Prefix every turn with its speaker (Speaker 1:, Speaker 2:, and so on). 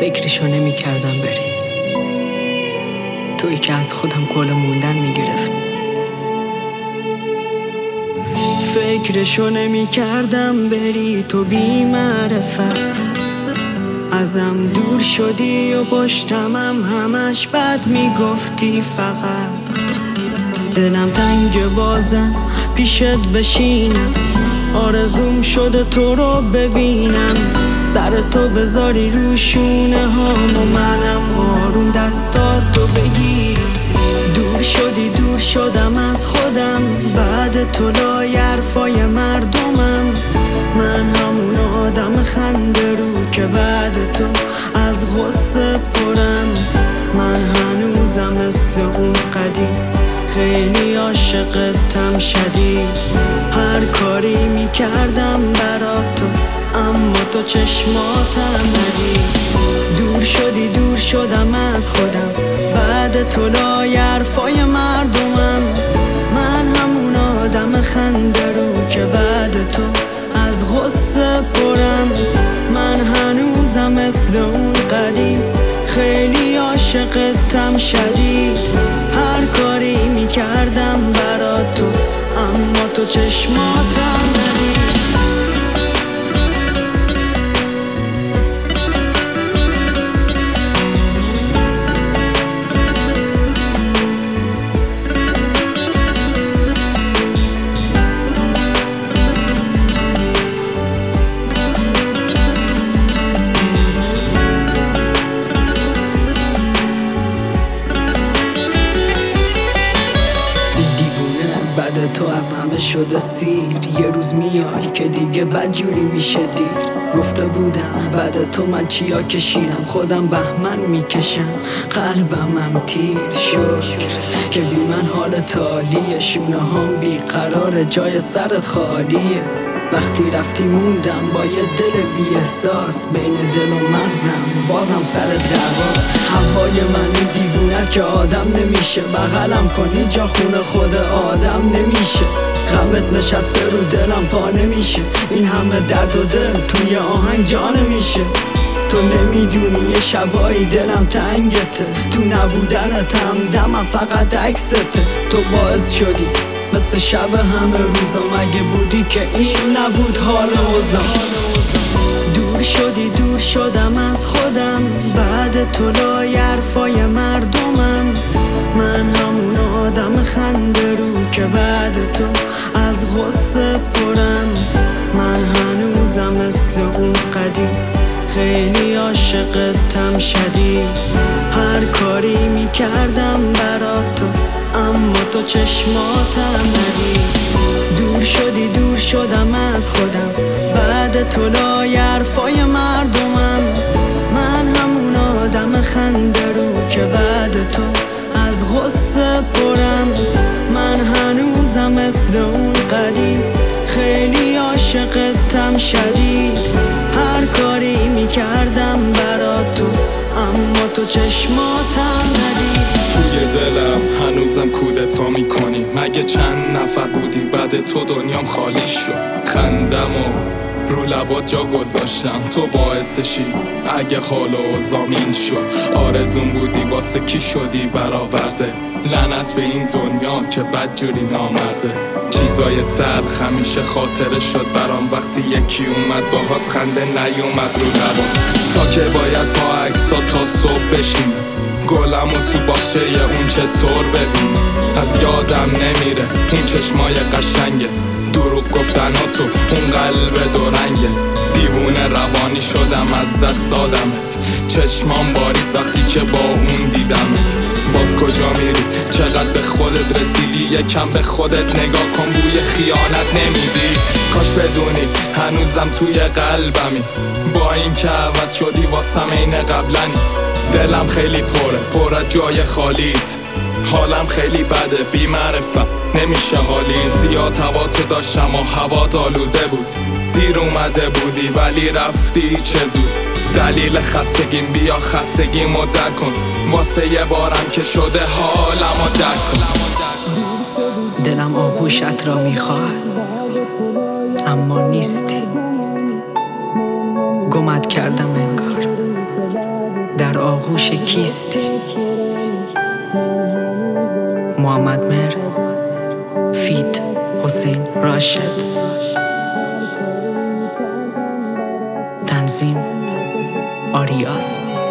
Speaker 1: فکرشو نمی کردم بری، تویی که از خودم کل موندن می گرفت. فکرشو نمی کردم بری، تو بی معرفت ازم دور شدی و پشتمم همش بد می گفتی. فقط دلم تنگ بازم پیشت بشینم، آرزوم شده تو رو ببینم، سر تو بذاری رو شونه هام و منم آروم دستاتو بگیر. دور شدی دور شدم از خودم، بعد تو لای حرفای مردمم، من همون آدم خنده رو که بعد تو از غصه پرم. من هنوزم مثل اون قدیم خیلی عاشقتم شدید، هر کاری میکردم برات تو اما تو چشماتم ندید. دور شدی دور شدم از خودم، بعد تو لای حرفای مردمم، من همون آدم خنده رو که بعد تو از غصه پرم. من هنوزم مثل اون قدیم خیلی عاشقتم شدید، هر کاری میکردم برات تو اما تو چشماتم ندید. بعد تو از همه شده سیر، یه روز میای که دیگه بدجوری میشه دیر. گفته بودم بعد تو من چیا کشیدم، خودم بهمن میکشم قلبم هم تیر شد که بی من حالت عالیه، شونه هم بیقراره جای سرت خالیه. وقتی رفتی موندم با یه دل بی احساس، بین دل و مغزم بازم سر دعوا. هوای من دیوونه که آدم نمیشه، بغلم کنی جا خونه خود آدم نمیشه. غمت نشسته رو دلم پا نمیشه، این همه درد و دل توی آهنگ جا نمیشه. تو نمیدونی یه شبایی دلم تنگته، تو نبودنت همدمم فقط عکسته. تو باعث شدی مثل شب همه روزا، مگه بودی که این نبود حال اوضاع. دور شدی دور شدم از خودم، بعد تو لای حرفای مردمم، من همون آدم خنده رو که بعد تو از غصه پرم. من هنوزم مثل اون قدیم خیلی عاشقتم شدید، هر کاری میکردم برات تو اما تو چشماتم ندید. دور شدی دور شدم از خودم، بعد تو لای حرفای مردمم، من همون آدم خنده رو که بعد تو از غصه پرم. من هنوزم مثل اون قدیم خیلی عاشقتم شدید، هر کاری میکردم برات تو اما تو چشماتم ندید.
Speaker 2: توی دلم هنوزم کودتا میکنی، مگه چند نفر بودی بعد تو دنیام خالی شد. خندمو رو لبات جا گذاشتم، تو باعثشی اگه حال و زامین شد. آرزون بودی واسه کی شدی برآورده، لعنت به این دنیا که بدجوری نامرده. چیزای تلخ همیشه خاطره شد برام، وقتی یکی اومد باهات خنده نیومد رو لبام. تا که باید با عکسا تا صبح بشیم، گلمو تو باغچه اون چطور ببین. از یادم نمیره اون چشمای قشنگه، دروغ گفتناتو اون قلب دورنگه. دیوونه روانی شدم از دست دادمت، چشمام بارید وقتی که با اون دیدمت. باز کجا میری؟ چقدر به خودت رسیدی؟ یکم به خودت نگاه کن، بوی خیانت نمیدی؟ کاش بدونی هنوزم توی قلبمی، با این که عوض شدی واسم این قبلنی. دلم خیلی پر از جای خالیت، حالم خیلی بده بی معرفت نمیشه حالیت. زیاد هوا تو داشتم و هوا آلوده بود، دیر اومده بودی ولی رفتی چه زود. دلیل خستگیم بیا خستگیمو در کن، واسه یه بارم که شده حالمو در کن.
Speaker 1: دلم آغوشت را میخواهد اما نیستی، گمت کردم انگار. آغوش کیستی. محمد مهر فیت حسین راشد. تنظیم آریاز.